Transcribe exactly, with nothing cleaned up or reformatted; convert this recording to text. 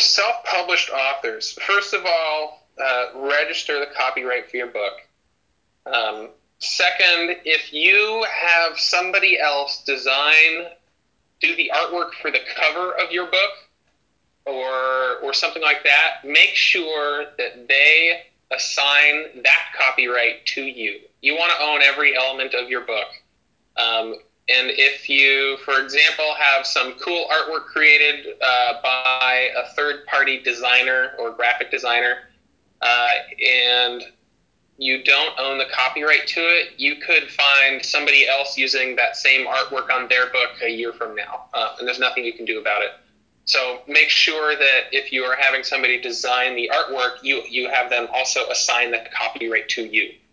self-published authors, first of all, uh, register the copyright for your book. Um, second, if you have somebody else design, do the artwork for the cover of your book or, or something like that, make sure that they assign that copyright to you. You want to own every element of your book. Um, and if you, for example, have some cool artwork created uh, by a third-party designer or graphic designer, uh, and you don't own the copyright to it, you could find somebody else using that same artwork on their book a year from now, uh, and there's nothing you can do about it. So make sure that if you are having somebody design the artwork, you, you have them also assign the copyright to you.